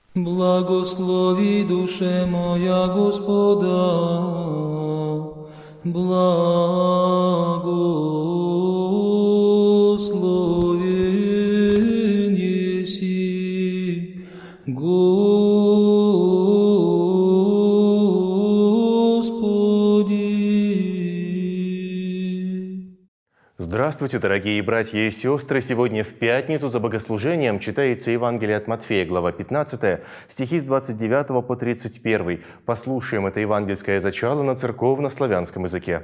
Благослови душе моя Господа, благословен еси Господи. Здравствуйте, дорогие братья и сестры! Сегодня в пятницу за богослужением читается Евангелие от Матфея, глава 15, стихи с 29 по 31. Послушаем это евангельское зачало на церковно-славянском языке.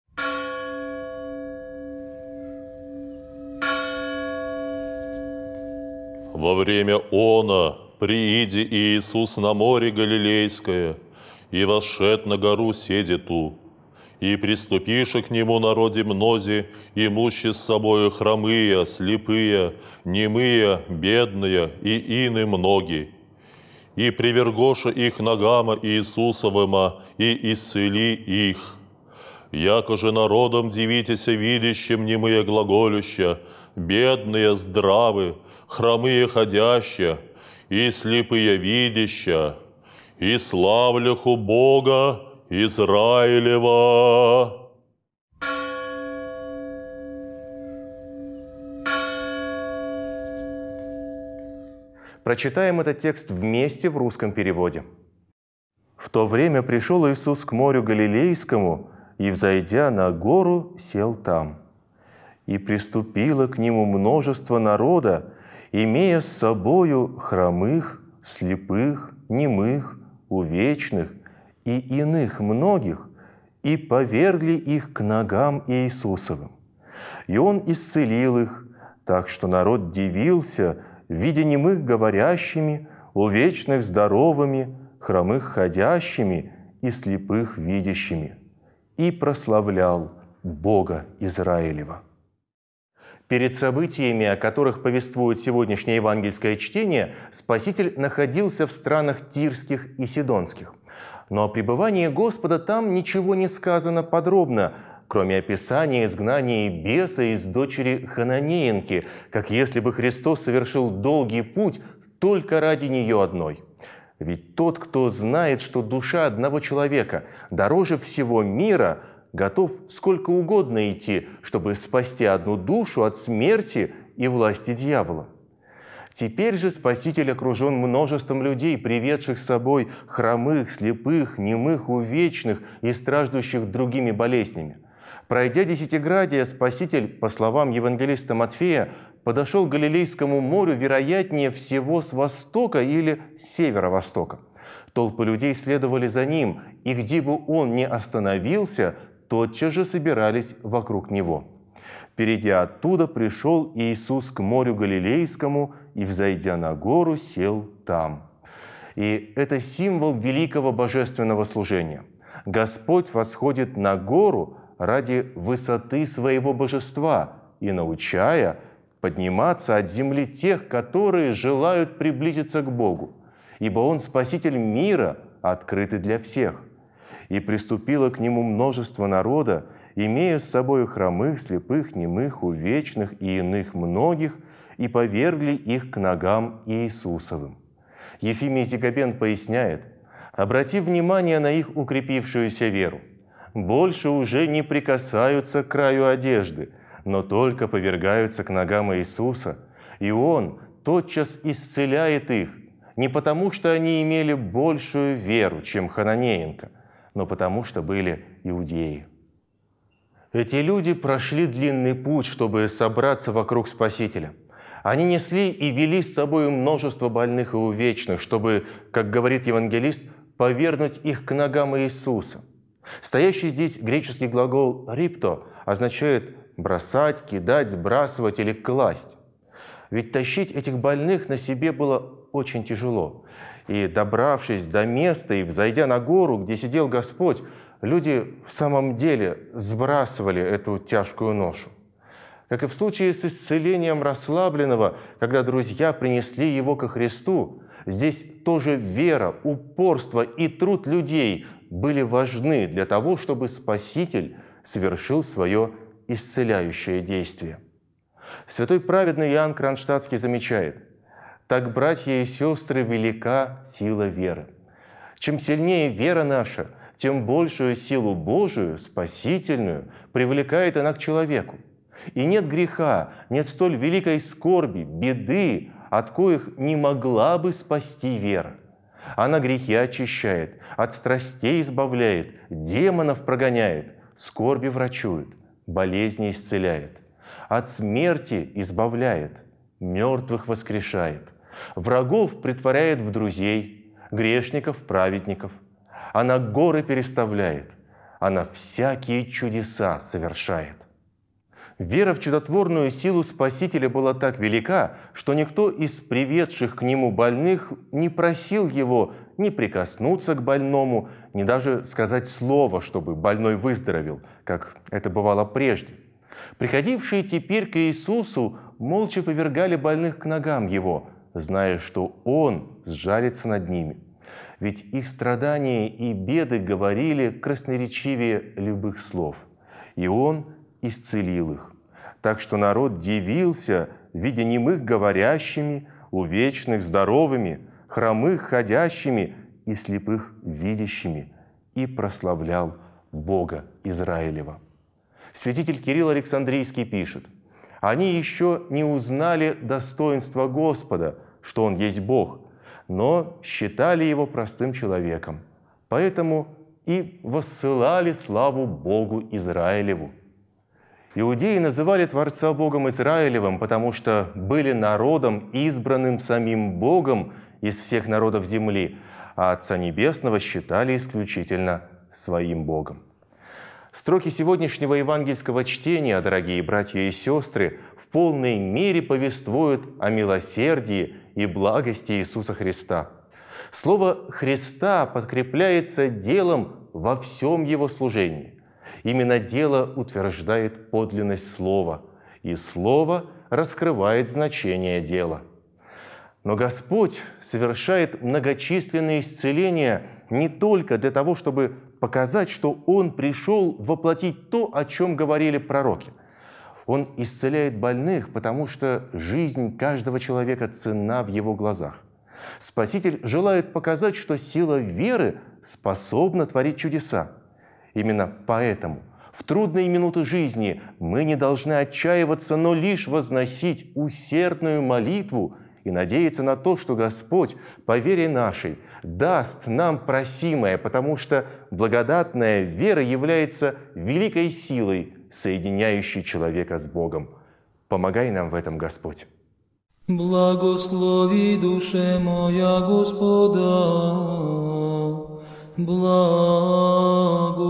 Во время она прииди Иисус на море Галилейское, и восшед на гору седиту, и приступиши к нему народе мнози, имущи с собою хромые, слепые, немые, бедные и ины многие. И привергоша их ногама Иисусовыма, и исцели их. Яко же народом дивитеся видящим немые глаголюща, бедные здравы, хромые ходящие, и слепые видяща, и славлюху Бога Израилева. Прочитаем этот текст вместе в русском переводе. «В то время пришел Иисус к морю Галилейскому, и, взойдя на гору, сел там. И приступило к нему множество народа, имея с собою хромых, слепых, немых, увечных и иных многих, и повергли их к ногам Иисусовым. И Он исцелил их, так что народ дивился, видя немых говорящими, увечных здоровыми, хромых ходящими и слепых видящими, и прославлял Бога Израилева». Перед событиями, о которых повествует сегодняшнее евангельское чтение, Спаситель находился в странах Тирских и Сидонских. Но о пребывании Господа там ничего не сказано подробно, кроме описания изгнания беса из дочери Хананеенки, как если бы Христос совершил долгий путь только ради нее одной. Ведь тот, кто знает, что душа одного человека дороже всего мира, готов сколько угодно идти, чтобы спасти одну душу от смерти и власти дьявола. Теперь же Спаситель окружен множеством людей, приведших с собой хромых, слепых, немых, увечных и страждущих другими болезнями. Пройдя Десятиградие, Спаситель, по словам евангелиста Матфея, подошел к Галилейскому морю, вероятнее всего, с востока или с северо-востока. Толпы людей следовали за ним, и где бы он ни остановился, тотчас же собирались вокруг него. Перейдя оттуда, пришел Иисус к морю Галилейскому и, взойдя на гору, сел там. И это символ великого божественного служения. Господь восходит на гору ради высоты своего божества и научая подниматься от земли тех, которые желают приблизиться к Богу, ибо Он Спаситель мира, открытый для всех. И приступило к Нему множество народа, имея с собой хромых, слепых, немых, увечных и иных многих, и повергли их к ногам Иисусовым. Ефимий Зигабен поясняет: «Обрати внимание на их укрепившуюся веру. Больше уже не прикасаются к краю одежды, но только повергаются к ногам Иисуса, и Он тотчас исцеляет их, не потому что они имели большую веру, чем Хананеенка, но потому что были иудеи». Эти люди прошли длинный путь, чтобы собраться вокруг Спасителя. Они несли и вели с собой множество больных и увечных, чтобы, как говорит евангелист, повергнуть их к ногам Иисуса. Стоящий здесь греческий глагол «рипто» означает бросать, кидать, сбрасывать или класть. Ведь тащить этих больных на себе было очень тяжело. И, добравшись до места и взойдя на гору, где сидел Господь, люди в самом деле сбрасывали эту тяжкую ношу. Как и в случае с исцелением расслабленного, когда друзья принесли его ко Христу, здесь тоже вера, упорство и труд людей были важны для того, чтобы Спаситель совершил свое исцеляющее действие. Святой праведный Иоанн Кронштадтский замечает: Так, братья и сестры, велика сила веры. Чем сильнее вера наша, тем большую силу Божию, спасительную, привлекает она к человеку. И нет греха, нет столь великой скорби, беды, от коих не могла бы спасти вера. Она грехи очищает, от страстей избавляет, демонов прогоняет, скорби врачует, болезни исцеляет, от смерти избавляет, мертвых воскрешает, врагов претворяет в друзей, грешников в праведников. Она горы переставляет, она всякие чудеса совершает. Вера в чудотворную силу Спасителя была так велика, что никто из приведших к Нему больных не просил Его ни прикоснуться к больному, ни даже сказать слово, чтобы больной выздоровел, как это бывало прежде. Приходившие теперь к Иисусу молча повергали больных к ногам Его, зная, что Он сжалится над ними. Ведь их страдания и беды говорили красноречивее любых слов. И Он исцелил их. Так что народ дивился, видя немых говорящими, увечных здоровыми, хромых ходящими и слепых видящими, и прославлял Бога Израилева. Святитель Кирилл Александрийский пишет: «Они еще не узнали достоинства Господа, что Он есть Бог, но считали Его простым человеком, поэтому и воссылали славу Богу Израилеву». Иудеи называли Творца Богом Израилевым, потому что были народом, избранным самим Богом из всех народов земли, а Отца Небесного считали исключительно своим Богом. Строки сегодняшнего евангельского чтения, дорогие братья и сестры, в полной мере повествуют о милосердии и благости Иисуса Христа. Слово «Христа» подкрепляется делом во всем Его служении. Именно дело утверждает подлинность Слова, и Слово раскрывает значение дела. Но Господь совершает многочисленные исцеления не только для того, чтобы показать, что Он пришел воплотить то, о чем говорили пророки. Он исцеляет больных, потому что жизнь каждого человека ценна в Его глазах. Спаситель желает показать, что сила веры способна творить чудеса. Именно поэтому в трудные минуты жизни мы не должны отчаиваться, но лишь возносить усердную молитву и надеяться на то, что Господь по вере нашей даст нам просимое, потому что благодатная вера является великой силой, соединяющей человека с Богом. Помогай нам в этом, Господь. Благослови душе моя Господа, благослови.